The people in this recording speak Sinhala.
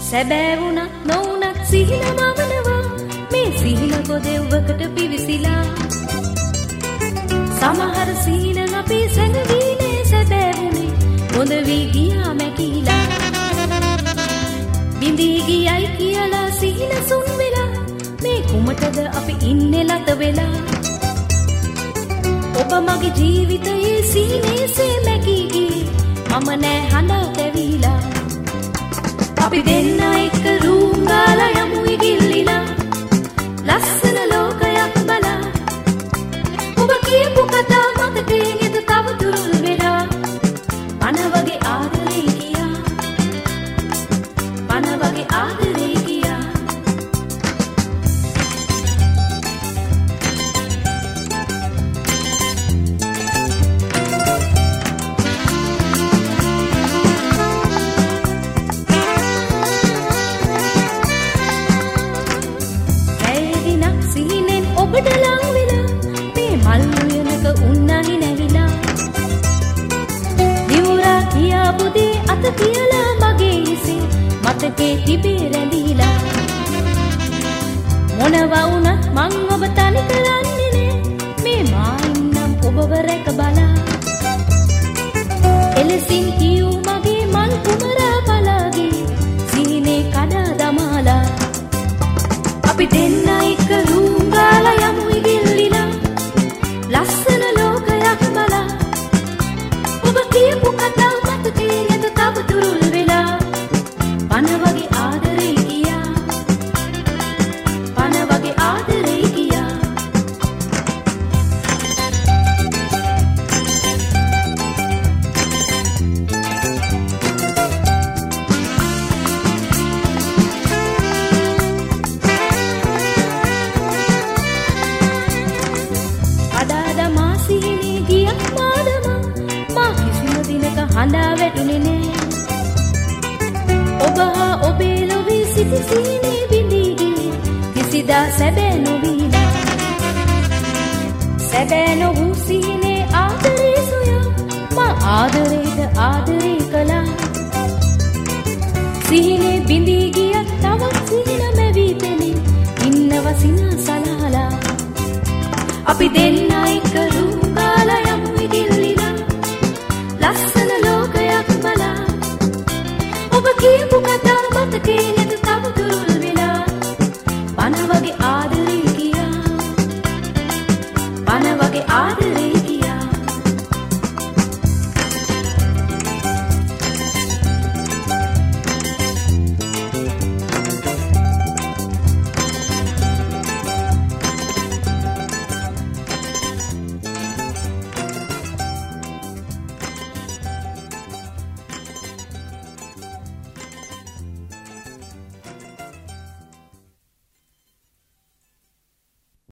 සැබෑ වුණත් නොවුණත් සිහින මවනවා මේ සිහින කොදෙව්වකට පිවිසිලා සමහර සිහින අපේ සැඟවීමේ සැබෑ වුණේ හොඳ වී ගියා මැකිලා බිඳී ගියයි කියලා සිහින සුන් වෙලා මේ කුමටද අපි ඉන්නේ ලත වෙලා ඔබ මගේ ජීවිතයේ සිහිනේසේ මැකී ගියේ මම නෑ හඬා තැවිලා අපි දෙන්න එක්ක රූම් ගාලා යමු ඉගිල්ලිලා ලස්සන ලෝකයක් බලා ඔබ කියපු කතා මතකේ ගෙද තව දුරුල් වෙලා පන වගේ ආදරේ ගියා පන වගේ ආදරේ ගියා ඔබට ලං වෙලා මේ මල් උයනක උන්නහි නැහිලා දිවුරා කියාපු දේ අත තියලා මගේ හිසේ මතකේ තිබේ රැඳිලා මොනවා වුණත් මං ඔබ තනි කරන්නේ නෑ මේ මා ඉන්නම් ඔබව රැක බලා එලෙසින් කියූ මගේ මල් කුමරා බලාගේ සිහිනේ කඩා දමාලා අපි දෙන්න එක්ක රූම් ගාලා යමු ඉගිල්ලිලා ලස්සන ලෝකයක් බලා ඔබ කියපු කතා මතකේ ගෙද තව දුරුල් වෙලා පන වගේ ආදරේ ගියා පන වගේ ආදරේ ගියා හඬා වැටුනේ නෑ ඔබ හා ඔබේ ලොවේ සිටි සිහිනේ බිඳී ගියේ කිසිදා සැබෑ නොවීලා සැබෑ නොවූ සිහිනේ ආදරේ සොයා මා ආදරේද ආදරේ කළා සිහිනේ බිඳී ගියත් තවත් සිහින මැවී පෙනේ ඉන්නව සිනා සලාලා අපි දෙන්න එක්ක